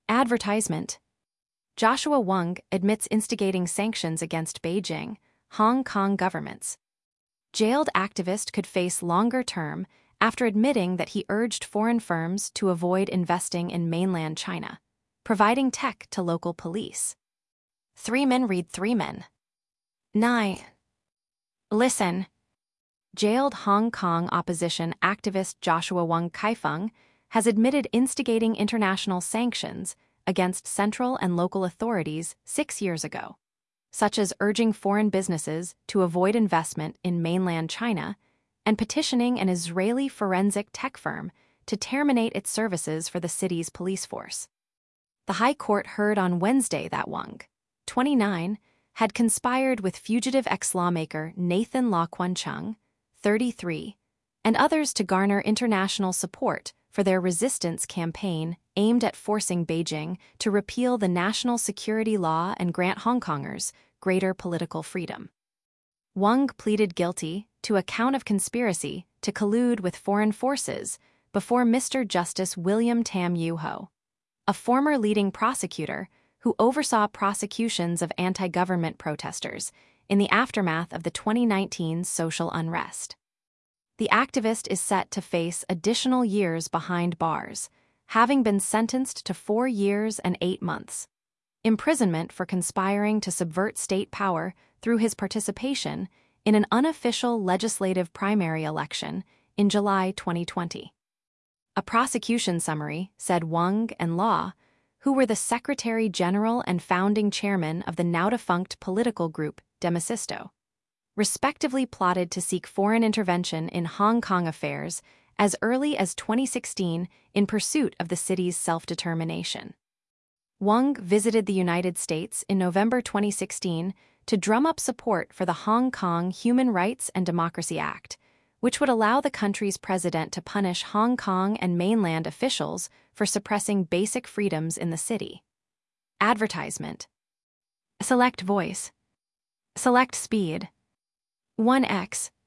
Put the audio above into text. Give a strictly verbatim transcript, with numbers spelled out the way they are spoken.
Advertisement. Joshua Wong admits instigating sanctions against Beijing, Hong Kong governments. Jailed activist could face longer term after admitting that he urged foreign firms to avoid investing in mainland China, providing tech to local police. Three men read three men. nine. Listen. Jailed Hong Kong opposition activist Joshua Wong Kai-feng has admitted instigating international sanctions against central and local authorities six years ago, such as urging foreign businesses to avoid investment in mainland China and petitioning an Israeli forensic tech firm to terminate its services for the city's police force. The High Court heard on Wednesday that Wong, twenty-nine, had conspired with fugitive ex-lawmaker Nathan Law Kwun-chung, thirty-three, and others to garner international support for their resistance campaign aimed at forcing Beijing to repeal the national security law and grant Hong Kongers greater political freedom. Wong pleaded guilty to a count of conspiracy to collude with foreign forces before Mister Justice William Tam Yu Ho, a former leading prosecutor who oversaw prosecutions of anti-government protesters in the aftermath of the twenty nineteen social unrest. The activist is set to face additional years behind bars, having been sentenced to four years and eight months. Imprisonment for conspiring to subvert state power through his participation in an unofficial legislative primary election in July twenty twenty. A prosecution summary said Wong and Law, who were the Secretary General and founding chairman of the now-defunct political group Demosisto, respectively plotted to seek foreign intervention in Hong Kong affairs as early as twenty sixteen in pursuit of the city's self-determination. Wong visited the United States in November twenty sixteen to drum up support for the Hong Kong Human Rights and Democracy Act, which would allow the country's president to punish Hong Kong and mainland officials for suppressing basic freedoms in the city. Advertisement. Select voice. Select speed. one x.